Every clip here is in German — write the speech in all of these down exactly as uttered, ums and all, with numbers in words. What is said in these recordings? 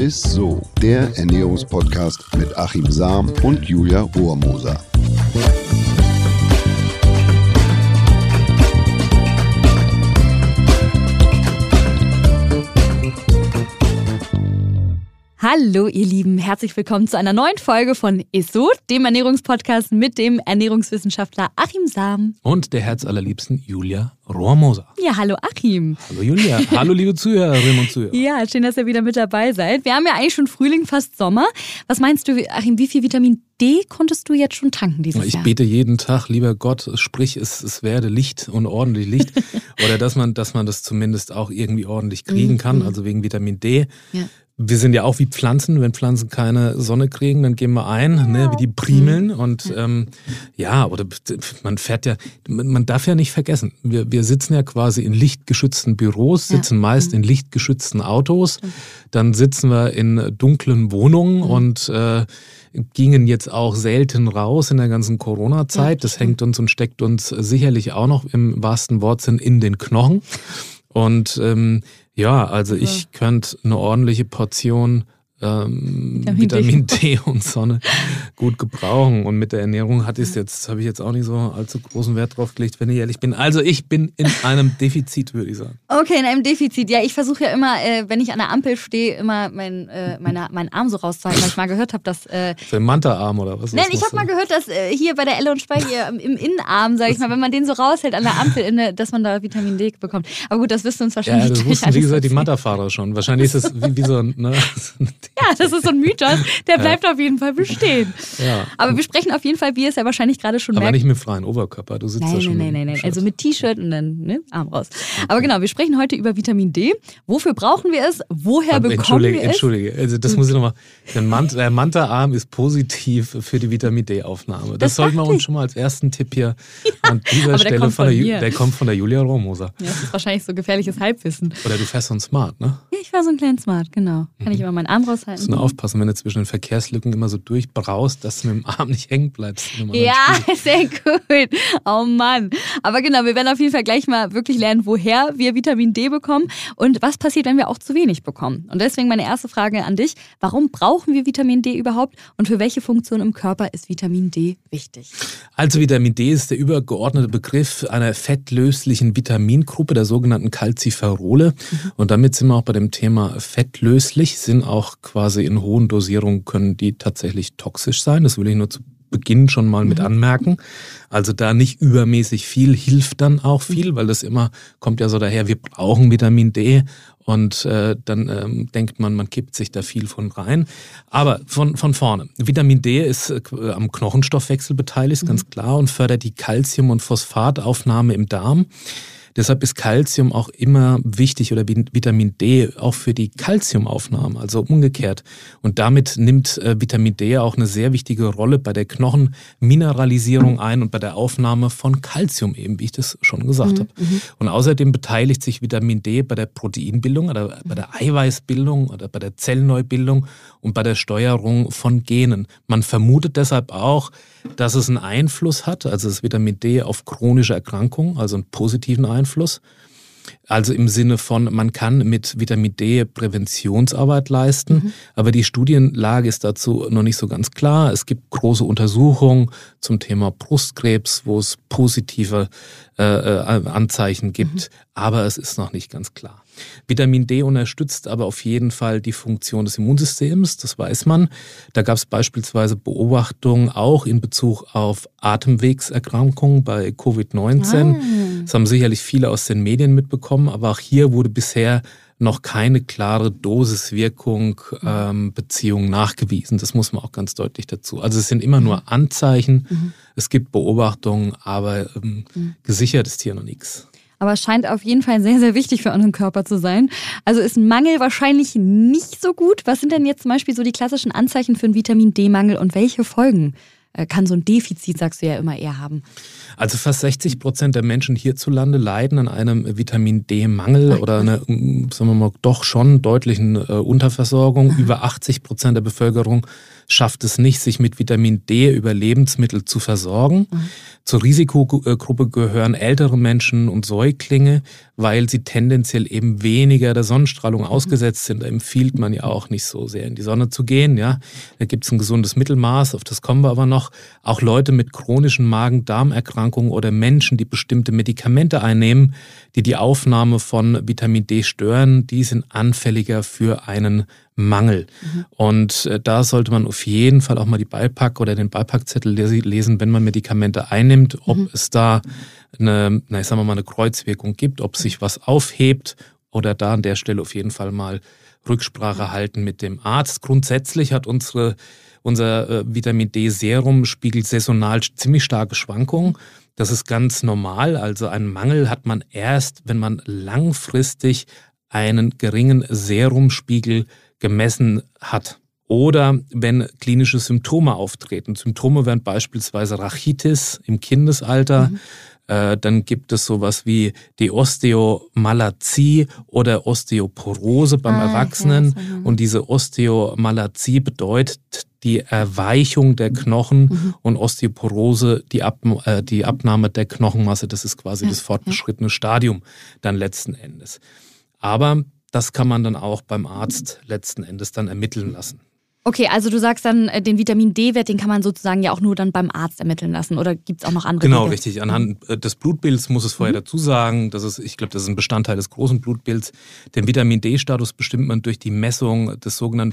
ist so, der Ernährungspodcast mit Achim Sam und Julia Rohrmoser. Hallo ihr Lieben, herzlich willkommen zu einer neuen Folge von Ist so, dem Ernährungspodcast mit dem Ernährungswissenschaftler Achim Sam. Und der herzallerliebsten Julia Rohrmoser. Ja, hallo Achim. Hallo Julia, hallo liebe Zuhörerinnen und Zuhörer. Ja, schön, dass ihr wieder mit dabei seid. Wir haben ja eigentlich schon Frühling, fast Sommer. Was meinst du, Achim, wie viel Vitamin D konntest du jetzt schon tanken dieses ich Jahr? Ich bete jeden Tag, lieber Gott, sprich, es, es werde Licht und ordentlich Licht. Oder dass man, dass man das zumindest auch irgendwie ordentlich kriegen kann, also wegen Vitamin D. Ja. Wir sind ja auch wie Pflanzen. Wenn Pflanzen keine Sonne kriegen, dann gehen wir ein, ja. ne, wie die Primeln. Und ähm, ja, oder man fährt ja, man darf ja nicht vergessen, wir, wir sitzen ja quasi in lichtgeschützten Büros, sitzen ja. meist in lichtgeschützten Autos. Dann sitzen wir in dunklen Wohnungen mhm. und äh, gingen jetzt auch selten raus in der ganzen Corona-Zeit. Das hängt uns und steckt uns sicherlich auch noch im wahrsten Wortsinn in den Knochen. Und ähm, ja, also ich könnte eine ordentliche Portion ähm, Vitamin, Vitamin D. D und Sonne gut gebrauchen. Und mit der Ernährung hatte ich es jetzt, habe ich jetzt auch nicht so allzu großen Wert drauf gelegt, wenn ich ehrlich bin. Also ich bin in einem Defizit, würde ich sagen. Okay, in einem Defizit. Ja, ich versuche ja immer, äh, wenn ich an der Ampel stehe, immer mein, äh, meine, meinen Arm so rauszuhalten, weil ich mal gehört habe, dass... Äh, Für den Manta-Arm oder was? Nein, ich habe mal gehört, dass äh, hier bei der Elle und Spey hier im, im Innenarm, sage ich mal, wenn man den so raushält an der Ampel, in, dass man da Vitamin D bekommt. Aber gut, das wissen uns wahrscheinlich Ja, das wussten, wie gesagt, die Manta-Fahrer schon. Wahrscheinlich ist es wie, wie so ein... Ne? Ja, das ist so ein Mythos, der bleibt ja. auf jeden Fall bestehen. Ja. Aber wir sprechen auf jeden Fall, wie ihr es ja wahrscheinlich gerade schon Aber merkt. nicht mit freiem Oberkörper, du sitzt nein, da schon. Nein, nein, nein, nein. Also mit T-Shirt und dann ne, Arm raus. Okay. Aber genau, wir sprechen heute über Vitamin D. Wofür brauchen wir es? Woher Aber bekommen wir es? Entschuldige, also das muss ich nochmal. Der, Mant, der Manta-Arm ist positiv für die Vitamin D-Aufnahme. Das, das sollten wir uns schon mal als ersten Tipp hier an dieser Aber Stelle der von, von der, der kommt von der Julia Rohrmoser. Ja, das ist wahrscheinlich so gefährliches Halbwissen. Oder du fährst so ein Smart, ne? Ja, ich fahre so einen kleinen Smart, genau. Kann mhm. ich immer meinen Arm raushalten. Musst nur aufpassen, wenn du zwischen den Verkehrslücken immer so durchbraust, dass du mit dem Arm nicht hängen bleibst. Ja, sehr gut. Oh Mann. Aber genau, wir werden auf jeden Fall gleich mal wirklich lernen, woher wir Vitamin D bekommen und was passiert, wenn wir auch zu wenig bekommen. Und deswegen meine erste Frage an dich. Warum brauchen wir Vitamin D überhaupt und für welche Funktion im Körper ist Vitamin D wichtig? Also Vitamin D ist der übergeordnete Begriff einer fettlöslichen Vitamingruppe, der sogenannten Calciferole. Mhm. Und damit sind wir auch bei dem Thema fettlöslich, sind auch quasi in hohen Dosierungen können die tatsächlich toxisch sein. Das will ich nur zu Beginn schon mal mit anmerken. Also da nicht übermäßig viel, hilft dann auch viel, weil das immer kommt ja so daher, wir brauchen Vitamin D und äh, dann ähm, denkt man, man kippt sich da viel von rein. Aber von, von vorne, Vitamin D ist äh, am Knochenstoffwechsel beteiligt, mhm. ganz klar, und fördert die Calcium- und Phosphataufnahme im Darm. Deshalb ist Calcium auch immer wichtig oder Vitamin D auch für die Calciumaufnahme, also umgekehrt. Und damit nimmt äh, Vitamin D auch eine sehr wichtige Rolle bei der Knochenmineralisierung ein und bei der Aufnahme von Calcium eben, wie ich das schon gesagt mhm. habe. Und außerdem beteiligt sich Vitamin D bei der Proteinbildung oder bei der Eiweißbildung oder bei der Zellneubildung und bei der Steuerung von Genen. Man vermutet deshalb auch, dass es einen Einfluss hat, also das Vitamin D auf chronische Erkrankungen, also einen positiven Einfluss. Also im Sinne von, man kann mit Vitamin D Präventionsarbeit leisten, mhm. aber die Studienlage ist dazu noch nicht so ganz klar. Es gibt große Untersuchungen zum Thema Brustkrebs, wo es positive äh, Anzeichen gibt, mhm. aber es ist noch nicht ganz klar. Vitamin D unterstützt aber auf jeden Fall die Funktion des Immunsystems, das weiß man. Da gab es beispielsweise Beobachtungen auch in Bezug auf Atemwegserkrankungen bei Covid neunzehn. Ah. Das haben sicherlich viele aus den Medien mitbekommen, aber auch hier wurde bisher noch keine klare Dosiswirkung, ähm, Beziehung nachgewiesen. Das muss man auch ganz deutlich dazu. Also es sind immer nur Anzeichen, mhm. es gibt Beobachtungen, aber ähm, mhm. gesichert ist hier noch nichts. Aber es scheint auf jeden Fall sehr, sehr wichtig für unseren Körper zu sein. Also ist ein Mangel wahrscheinlich nicht so gut. Was sind denn jetzt zum Beispiel so die klassischen Anzeichen für einen Vitamin-D-Mangel und welche Folgen kann so ein Defizit, sagst du ja immer, eher haben? Also fast sechzig Prozent der Menschen hierzulande leiden an einem Vitamin-D-Mangel Ach, oder einer, sagen wir mal, doch schon deutlichen äh, Unterversorgung. Aha. Über achtzig Prozent der Bevölkerung schafft es nicht, sich mit Vitamin D über Lebensmittel zu versorgen. Mhm. Zur Risikogruppe gehören ältere Menschen und Säuglinge, weil sie tendenziell eben weniger der Sonnenstrahlung mhm. ausgesetzt sind. Da empfiehlt man ja auch nicht so sehr in die Sonne zu gehen. Ja, da gibt es ein gesundes Mittelmaß, auf das kommen wir aber noch. Auch Leute mit chronischen Magen-Darm-Erkrankungen oder Menschen, die bestimmte Medikamente einnehmen, die die Aufnahme von Vitamin D stören, die sind anfälliger für einen Mangel. Mhm. Und äh, da sollte man auf jeden Fall auch mal die Beipack- oder den Beipackzettel lesen, wenn man Medikamente einnimmt, ob mhm. es da eine, na, ich sag mal, eine Kreuzwirkung gibt, ob sich was aufhebt oder da an der Stelle auf jeden Fall mal Rücksprache halten mit dem Arzt. Grundsätzlich hat unsere, unser äh, Vitamin D-Serum spiegelt saisonal ziemlich starke Schwankungen. Das ist ganz normal. Also einen Mangel hat man erst, wenn man langfristig einen geringen Serumspiegel gemessen hat. Oder wenn klinische Symptome auftreten. Symptome wären beispielsweise Rachitis im Kindesalter. Mhm. Äh, dann gibt es sowas wie die Osteomalazie oder Osteoporose beim ah, Erwachsenen. Okay, so, und diese Osteomalazie bedeutet die Erweichung der Knochen mhm. und Osteoporose die, Ab, äh, die Abnahme der Knochenmasse. Das ist quasi ja, das fortgeschrittene ja. Stadium dann letzten Endes. Aber das kann man dann auch beim Arzt letzten Endes dann ermitteln lassen. Okay, also du sagst dann, den Vitamin D-Wert, den kann man sozusagen ja auch nur dann beim Arzt ermitteln lassen. Oder gibt es auch noch andere Genau, Wege? Richtig. Anhand des Blutbilds muss es vorher mhm. dazu sagen. Das ist, ich glaube, das ist ein Bestandteil des großen Blutbilds. Den Vitamin D-Status bestimmt man durch die Messung des sogenannten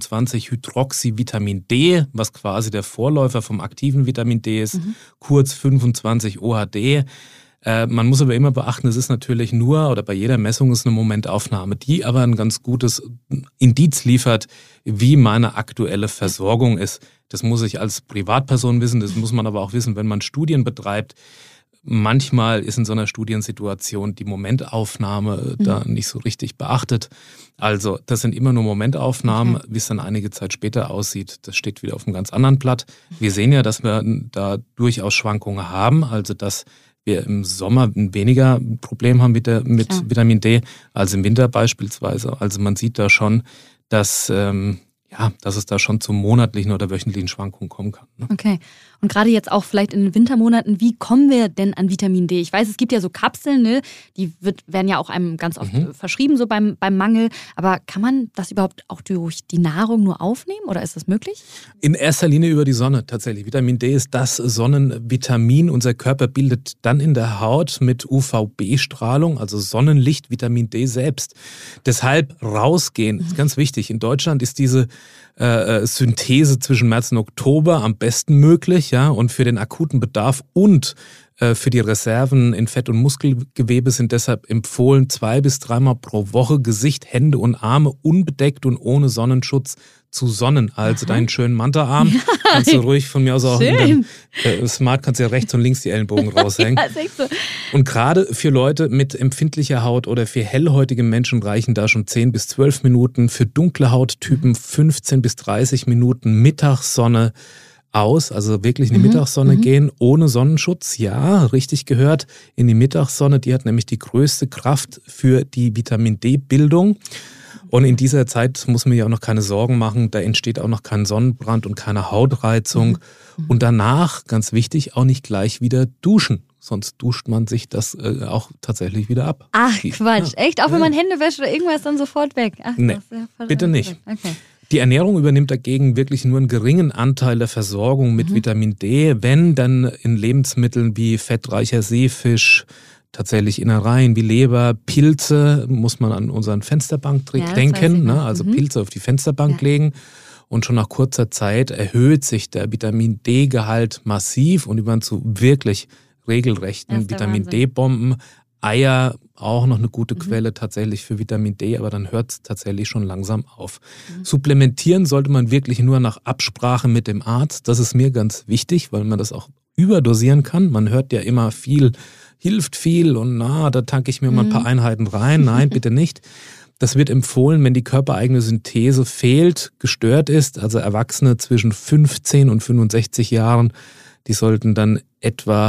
fünfundzwanzig-Hydroxyvitamin D, was quasi der Vorläufer vom aktiven Vitamin D ist, mhm. kurz fünfundzwanzig O H D. Äh, man muss aber immer beachten, es ist natürlich nur, oder bei jeder Messung ist eine Momentaufnahme, die aber ein ganz gutes Indiz liefert, wie meine aktuelle Versorgung ist. Das muss ich als Privatperson wissen, das muss man aber auch wissen, wenn man Studien betreibt. Manchmal ist in so einer Studiensituation die Momentaufnahme mhm. da nicht so richtig beachtet. Also das sind immer nur Momentaufnahmen, okay. Wie es dann einige Zeit später aussieht, das steht wieder auf einem ganz anderen Blatt. Wir sehen ja, dass wir da durchaus Schwankungen haben, also dass wir im Sommer weniger Problem haben mit, der, mit ja. Vitamin D als im Winter beispielsweise. Also man sieht da schon, dass, ähm, ja, dass es da schon zu monatlichen oder wöchentlichen Schwankungen kommen kann. Ne? Okay. Und gerade jetzt auch vielleicht in den Wintermonaten, wie kommen wir denn an Vitamin D? Ich weiß, es gibt ja so Kapseln, ne? Die wird, werden ja auch einem ganz oft mhm. verschrieben, so beim, beim Mangel. Aber kann man das überhaupt auch durch die Nahrung nur aufnehmen oder ist das möglich? In erster Linie über die Sonne tatsächlich. Vitamin D ist das Sonnenvitamin. Unser Körper bildet dann in der Haut mit U V B-Strahlung, also Sonnenlicht, Vitamin D selbst. Deshalb rausgehen, ist ganz wichtig. In Deutschland ist diese äh, Synthese zwischen März und Oktober am besten möglich. Ja, und für den akuten Bedarf und äh, für die Reserven in Fett- und Muskelgewebe sind deshalb empfohlen, zwei bis dreimal pro Woche Gesicht, Hände und Arme unbedeckt und ohne Sonnenschutz zu sonnen. Also Aha. deinen schönen Manta-Arm ja. kannst du ruhig von mir aus auch in deinem äh, Smart kannst du ja rechts und links die Ellenbogen raushängen. Ja, ist echt so. Und gerade für Leute mit empfindlicher Haut oder für hellhäutige Menschen reichen da schon zehn bis zwölf Minuten. Für dunkle Hauttypen fünfzehn bis dreißig Minuten Mittagssonne aus, also wirklich in die mhm, Mittagssonne mhm. gehen, ohne Sonnenschutz. Ja, richtig gehört, in die Mittagssonne, die hat nämlich die größte Kraft für die Vitamin D-Bildung. Und in dieser Zeit muss man ja auch noch keine Sorgen machen, da entsteht auch noch kein Sonnenbrand und keine Hautreizung. Mhm. Und danach, ganz wichtig, auch nicht gleich wieder duschen. Sonst duscht man sich das äh, auch tatsächlich wieder ab. Ach Quatsch, ja. Echt? Auch wenn man Hände wäscht oder irgendwas dann sofort weg? Ach, nee, ja bitte nicht. Okay. Die Ernährung übernimmt dagegen wirklich nur einen geringen Anteil der Versorgung mit mhm. Vitamin D, wenn dann in Lebensmitteln wie fettreicher Seefisch, tatsächlich Innereien wie Leber, Pilze, muss man an unseren Fensterbank ja, denken, ne? Also mhm. Pilze auf die Fensterbank ja. legen. Und schon nach kurzer Zeit erhöht sich der Vitamin D-Gehalt massiv und über zu wirklich regelrechten Vitamin D-Bomben. Eier auch noch eine gute mhm. Quelle tatsächlich für Vitamin D, aber dann hört es tatsächlich schon langsam auf. Mhm. Supplementieren sollte man wirklich nur nach Absprache mit dem Arzt. Das ist mir ganz wichtig, weil man das auch überdosieren kann. Man hört ja immer viel, hilft viel und na, da tanke ich mir mhm. mal ein paar Einheiten rein. Nein, bitte nicht. Das wird empfohlen, wenn die körpereigene Synthese fehlt, gestört ist. Also Erwachsene zwischen fünfzehn und fünfundsechzig Jahren, die sollten dann etwa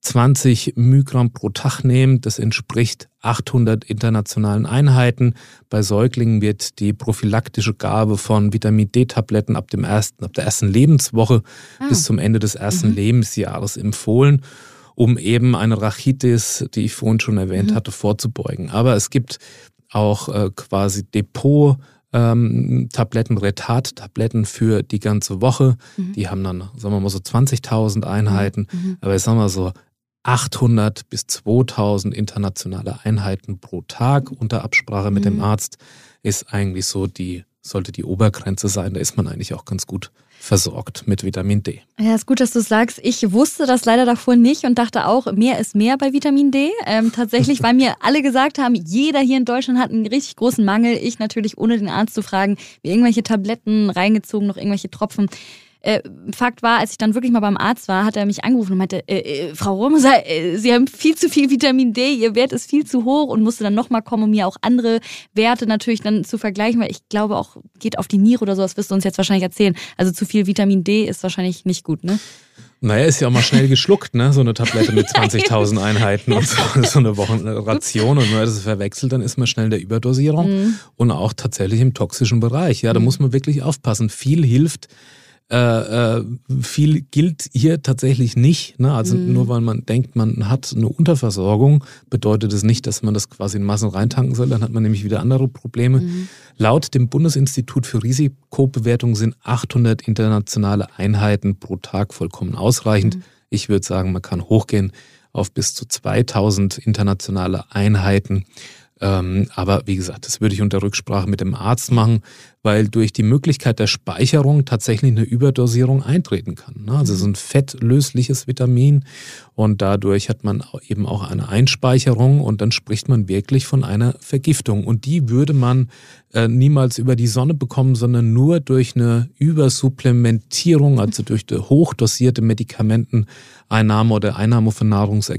zwanzig Mygramm pro Tag nehmen. Das entspricht achthundert internationalen Einheiten. Bei Säuglingen wird die prophylaktische Gabe von Vitamin-D-Tabletten ab dem ersten, ab der ersten Lebenswoche ah. bis zum Ende des ersten mhm. Lebensjahres empfohlen, um eben eine Rachitis, die ich vorhin schon erwähnt mhm. hatte, vorzubeugen. Aber es gibt auch äh, quasi Depot Ähm, Tabletten, Retard-Tabletten für die ganze Woche. Mhm. Die haben dann, sagen wir mal so zwanzigtausend Einheiten. Mhm. Aber ich sag mal so achthundert bis zweitausend internationale Einheiten pro Tag unter Absprache mit mhm. dem Arzt ist eigentlich so die, sollte die Obergrenze sein. Da ist man eigentlich auch ganz gut versorgt mit Vitamin D. Ja, ist gut, dass du es sagst. Ich wusste das leider davor nicht und dachte auch, mehr ist mehr bei Vitamin D. Ähm, tatsächlich, weil mir alle gesagt haben, jeder hier in Deutschland hat einen richtig großen Mangel. Ich natürlich, ohne den Arzt zu fragen, mir irgendwelche Tabletten reingezogen, noch irgendwelche Tropfen. Äh, Fakt war, als ich dann wirklich mal beim Arzt war, hat er mich angerufen und meinte, äh, äh, Frau Rohmser, äh, Sie haben viel zu viel Vitamin D, Ihr Wert ist viel zu hoch, und musste dann nochmal kommen, um mir auch andere Werte natürlich dann zu vergleichen, weil ich glaube auch, geht auf die Niere oder so, das wirst du uns jetzt wahrscheinlich erzählen. Also zu viel Vitamin D ist wahrscheinlich nicht gut, ne? Naja, ist ja auch mal schnell geschluckt, ne? So eine Tablette mit zwanzigtausend Einheiten und so, so eine Wochenration. Und wenn man das verwechselt, dann ist man schnell in der Überdosierung mhm. und auch tatsächlich im toxischen Bereich. Ja, da mhm. muss man wirklich aufpassen. Viel hilft. Äh, äh, viel gilt hier tatsächlich nicht. Ne? Also mhm. nur weil man denkt, man hat eine Unterversorgung, bedeutet es nicht, dass man das quasi in Massen reintanken soll. Dann hat man nämlich wieder andere Probleme. Mhm. Laut dem Bundesinstitut für Risikobewertung sind achthundert internationale Einheiten pro Tag vollkommen ausreichend. Mhm. Ich würde sagen, man kann hochgehen auf bis zu zweitausend internationale Einheiten. Ähm, aber wie gesagt, das würde ich unter Rücksprache mit dem Arzt machen, weil durch die Möglichkeit der Speicherung tatsächlich eine Überdosierung eintreten kann. Ne? Also so ein fettlösliches Vitamin, und dadurch hat man eben auch eine Einspeicherung, und dann spricht man wirklich von einer Vergiftung. Und die würde man äh, niemals über die Sonne bekommen, sondern nur durch eine Übersupplementierung, also durch eine hochdosierte Medikamenteneinnahme oder Einnahme von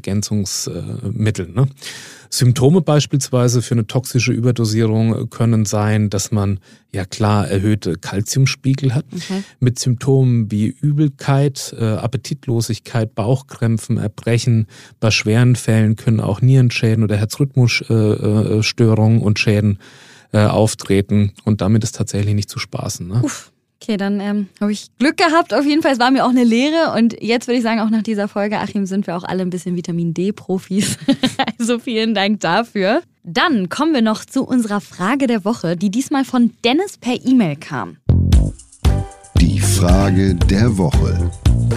Nahrungsergänzungsmitteln. Ne? Symptome beispielsweise für eine toxische Überdosierung können sein, dass man ja klar erhöhte Kalziumspiegel hat, okay. mit Symptomen wie Übelkeit, äh, Appetitlosigkeit, Bauchkrämpfen, Erbrechen. Bei schweren Fällen können auch Nierenschäden oder Herzrhythmusstörungen äh, und Schäden äh, auftreten, und damit ist tatsächlich nicht zu spaßen. Ne? Uff. Okay, dann ähm, habe ich Glück gehabt. Auf jeden Fall, es war mir auch eine Lehre. Und jetzt würde ich sagen, auch nach dieser Folge, Achim, sind wir auch alle ein bisschen Vitamin D-Profis. Also vielen Dank dafür. Dann kommen wir noch zu unserer Frage der Woche, die diesmal von Dennis per E-Mail kam. Die Frage der Woche.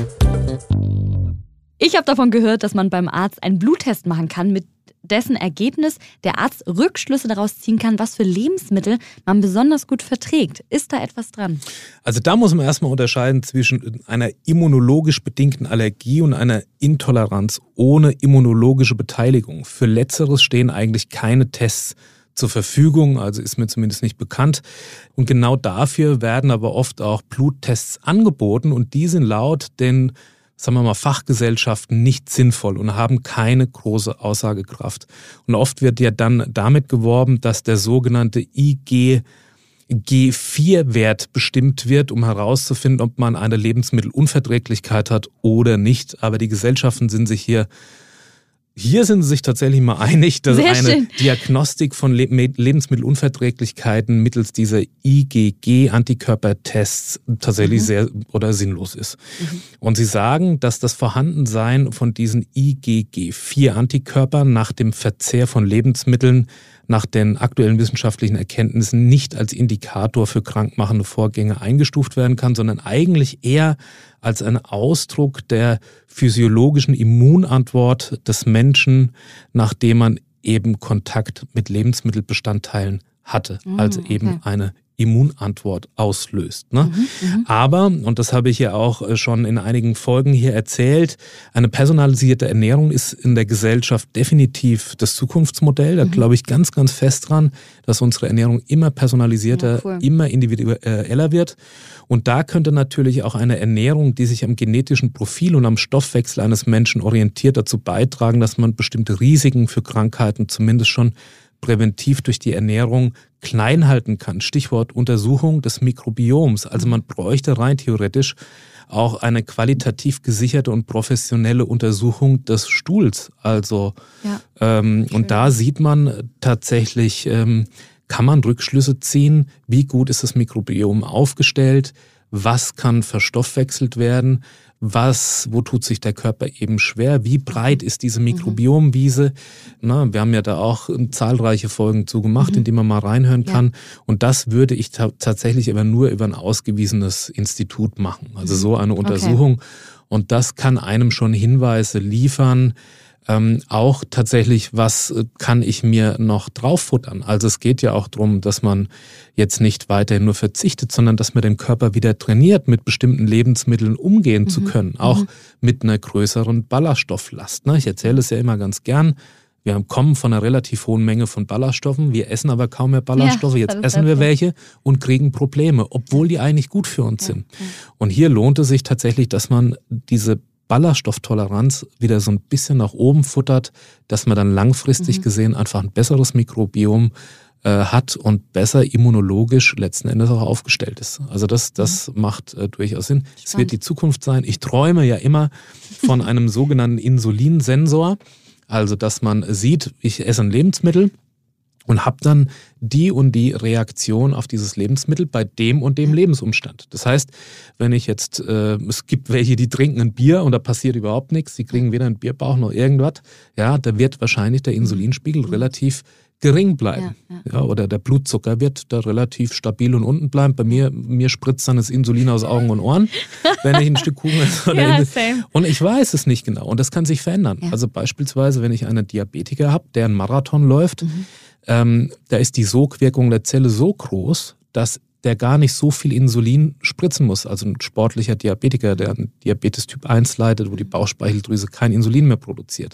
Ich habe davon gehört, dass man beim Arzt einen Bluttest machen kann, mit dessen Ergebnis der Arzt Rückschlüsse daraus ziehen kann, was für Lebensmittel man besonders gut verträgt. Ist da etwas dran? Also da muss man erstmal unterscheiden zwischen einer immunologisch bedingten Allergie und einer Intoleranz ohne immunologische Beteiligung. Für Letzteres stehen eigentlich keine Tests zur Verfügung, also ist mir zumindest nicht bekannt. Und genau dafür werden aber oft auch Bluttests angeboten, und die sind laut den, sagen wir mal, Fachgesellschaften nicht sinnvoll und haben keine große Aussagekraft. Und oft wird ja dann damit geworben, dass der sogenannte I G G vier Wert bestimmt wird, um herauszufinden, ob man eine Lebensmittelunverträglichkeit hat oder nicht. Aber die Gesellschaften sind sich hier Hier sind sie sich tatsächlich mal einig, dass Sehr eine schön. Diagnostik von Le- Lebensmittelunverträglichkeiten mittels dieser I G G-Antikörpertests tatsächlich mhm. sehr oder sinnlos ist. Mhm. Und sie sagen, dass das Vorhandensein von diesen I G G vier Antikörpern nach dem Verzehr von Lebensmitteln nach den aktuellen wissenschaftlichen Erkenntnissen nicht als Indikator für krankmachende Vorgänge eingestuft werden kann, sondern eigentlich eher als ein Ausdruck der physiologischen Immunantwort des Menschen, nachdem man eben Kontakt mit Lebensmittelbestandteilen hatte, mhm, also eben okay. eine Immunantwort auslöst. Ne? Mhm, Aber, und das habe ich ja auch schon in einigen Folgen hier erzählt, eine personalisierte Ernährung ist in der Gesellschaft definitiv das Zukunftsmodell. Da mhm. glaube ich ganz, ganz fest dran, dass unsere Ernährung immer personalisierter, ja, cool. immer individueller wird. Und da könnte natürlich auch eine Ernährung, die sich am genetischen Profil und am Stoffwechsel eines Menschen orientiert, dazu beitragen, dass man bestimmte Risiken für Krankheiten zumindest schon präventiv durch die Ernährung klein halten kann. Stichwort Untersuchung des Mikrobioms. Also man bräuchte rein theoretisch auch eine qualitativ gesicherte und professionelle Untersuchung des Stuhls. Also ja. ähm, und da sieht man tatsächlich, ähm, kann man Rückschlüsse ziehen, wie gut ist das Mikrobiom aufgestellt, was kann verstoffwechselt werden, was, wo tut sich der Körper eben schwer, wie breit ist diese Mikrobiomwiese. Na, wir haben ja da auch zahlreiche Folgen zu gemacht, mhm. in die man mal reinhören kann. Ja. Und das würde ich ta- tatsächlich aber nur über ein ausgewiesenes Institut machen. Also so eine Untersuchung. Okay. Und das kann einem schon Hinweise liefern, Ähm, auch tatsächlich, was kann ich mir noch drauffuttern? Also es geht ja auch darum, dass man jetzt nicht weiterhin nur verzichtet, sondern dass man den Körper wieder trainiert, mit bestimmten Lebensmitteln umgehen mhm. zu können. Auch mhm. mit einer größeren Ballaststofflast. Ne? Ich erzähle es ja immer ganz gern. Wir kommen von einer relativ hohen Menge von Ballaststoffen. Wir essen aber kaum mehr Ballaststoffe. Ja, jetzt essen wir welche und kriegen Probleme, obwohl die eigentlich gut für uns ja, sind. Ja. Und hier lohnt es sich tatsächlich, dass man diese Ballaststofftoleranz wieder so ein bisschen nach oben futtert, dass man dann langfristig mhm. gesehen einfach ein besseres Mikrobiom äh, hat und besser immunologisch letzten Endes auch aufgestellt ist. Also das, das mhm. macht äh, durchaus Sinn. Spannend. Es wird die Zukunft sein. Ich träume ja immer von einem sogenannten Insulinsensor, also dass man sieht, ich esse ein Lebensmittel und habe dann die und die Reaktion auf dieses Lebensmittel bei dem und dem Lebensumstand. Das heißt, wenn ich jetzt, äh, es gibt welche, die trinken ein Bier und da passiert überhaupt nichts, die kriegen weder einen Bierbauch noch irgendwas, ja, da wird wahrscheinlich der Insulinspiegel mhm. relativ gering bleiben. Ja, ja. Ja, oder der Blutzucker wird da relativ stabil und unten bleiben. Bei mir, mir spritzt dann das Insulin aus Augen und Ohren, wenn ich ein Stück Kuchen esse. Ja, und ich weiß es nicht genau und das kann sich verändern. Ja. Also beispielsweise, wenn ich einen Diabetiker habe, der einen Marathon läuft, mhm. Ähm, da ist die Sogwirkung der Zelle so groß, dass der gar nicht so viel Insulin spritzen muss. Also ein sportlicher Diabetiker, der einen Diabetes Typ eins leidet, wo die Bauchspeicheldrüse kein Insulin mehr produziert.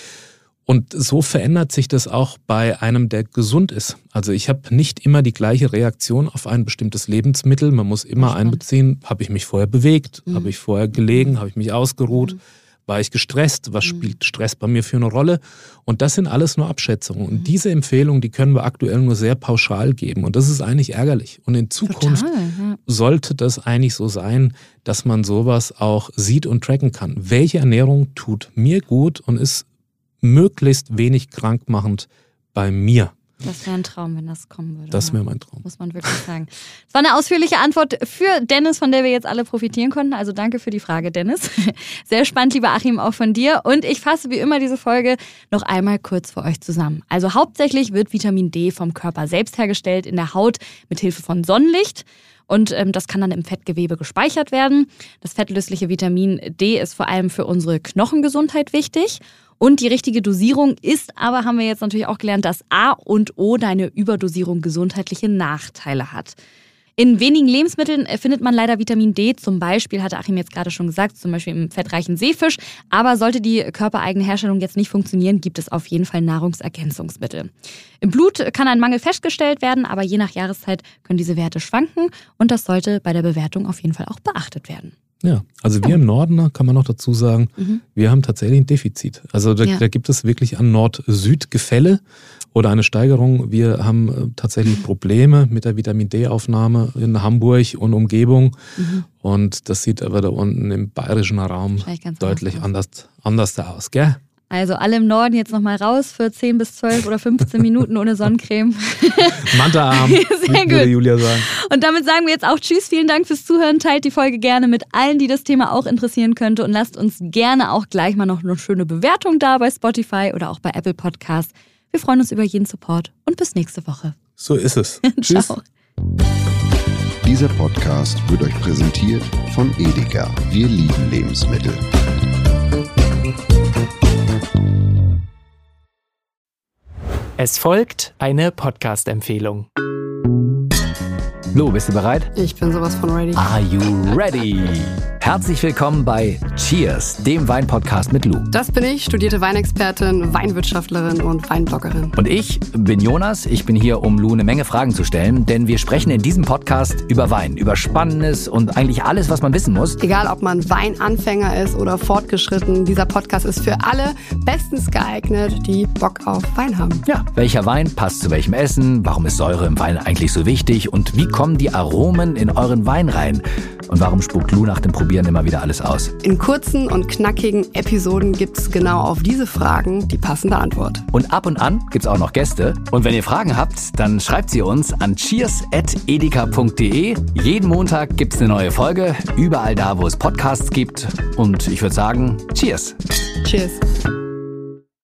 Und so verändert sich das auch bei einem, der gesund ist. Also ich habe nicht immer die gleiche Reaktion auf ein bestimmtes Lebensmittel. Man muss immer einbeziehen, habe ich mich vorher bewegt, mhm. habe ich vorher gelegen, habe ich mich ausgeruht, mhm. war ich gestresst, was spielt Stress bei mir für eine Rolle? Und das sind alles nur Abschätzungen. Und diese Empfehlungen, die können wir aktuell nur sehr pauschal geben. Und das ist eigentlich ärgerlich. Und in Zukunft Total, ja. sollte das eigentlich so sein, dass man sowas auch sieht und tracken kann. Welche Ernährung tut mir gut und ist möglichst wenig krankmachend bei mir? Das wäre ein Traum, wenn das kommen würde. Das wäre mein Traum. Muss man wirklich sagen. Es war eine ausführliche Antwort für Dennis, von der wir jetzt alle profitieren konnten. Also danke für die Frage, Dennis. Sehr spannend, lieber Achim, auch von dir. Und ich fasse wie immer diese Folge noch einmal kurz für euch zusammen. Also hauptsächlich wird Vitamin D vom Körper selbst hergestellt in der Haut mit Hilfe von Sonnenlicht. Und ähm, das kann dann im Fettgewebe gespeichert werden. Das fettlösliche Vitamin D ist vor allem für unsere Knochengesundheit wichtig. Und die richtige Dosierung ist aber, haben wir jetzt natürlich auch gelernt, dass A und O deine Überdosierung gesundheitliche Nachteile hat. In wenigen Lebensmitteln findet man leider Vitamin D, zum Beispiel, hatte Achim jetzt gerade schon gesagt, zum Beispiel im fettreichen Seefisch. Aber sollte die körpereigene Herstellung jetzt nicht funktionieren, gibt es auf jeden Fall Nahrungsergänzungsmittel. Im Blut kann ein Mangel festgestellt werden, aber je nach Jahreszeit können diese Werte schwanken und das sollte bei der Bewertung auf jeden Fall auch beachtet werden. Ja, also wir im Norden, kann man noch dazu sagen, mhm. wir haben tatsächlich ein Defizit. Also da, ja. da gibt es wirklich an Nord-Süd-Gefälle oder eine Steigerung. Wir haben tatsächlich Probleme mit der Vitamin-D-Aufnahme in Hamburg und Umgebung. Mhm. Und das sieht aber da unten im bayerischen Raum deutlich anders, anders da aus, gell? Also alle im Norden jetzt nochmal raus für zehn bis zwölf oder fünfzehn Minuten ohne Sonnencreme. Manta-Arm, würde Julia sagen. Und damit sagen wir jetzt auch Tschüss, vielen Dank fürs Zuhören. Teilt die Folge gerne mit allen, die das Thema auch interessieren könnte. Und lasst uns gerne auch gleich mal noch eine schöne Bewertung da bei Spotify oder auch bei Apple Podcasts. Wir freuen uns über jeden Support und bis nächste Woche. So ist es. Tschüss. Ciao. Dieser Podcast wird euch präsentiert von Edeka. Wir lieben Lebensmittel. Es folgt eine Podcast-Empfehlung. Lo, bist du bereit? Ich bin sowas von ready. Are you ready? Herzlich willkommen bei Cheers, dem Weinpodcast mit Lou. Das bin ich, studierte Weinexpertin, Weinwirtschaftlerin und Weinbloggerin. Und ich bin Jonas. Ich bin hier, um Lou eine Menge Fragen zu stellen, denn wir sprechen in diesem Podcast über Wein, über Spannendes und eigentlich alles, was man wissen muss. Egal, ob man Weinanfänger ist oder fortgeschritten, dieser Podcast ist für alle bestens geeignet, die Bock auf Wein haben. Ja, welcher Wein passt zu welchem Essen? Warum ist Säure im Wein eigentlich so wichtig? Und wie kommen die Aromen in euren Wein rein? Und warum spuckt Lou nach dem Probieren immer wieder alles aus? In kurzen und knackigen Episoden gibt es genau auf diese Fragen die passende Antwort. Und ab und an gibt's auch noch Gäste. Und wenn ihr Fragen habt, dann schreibt sie uns an cheers at edeka punkt de. Jeden Montag gibt's eine neue Folge, überall da, wo es Podcasts gibt. Und ich würde sagen, Cheers! Cheers!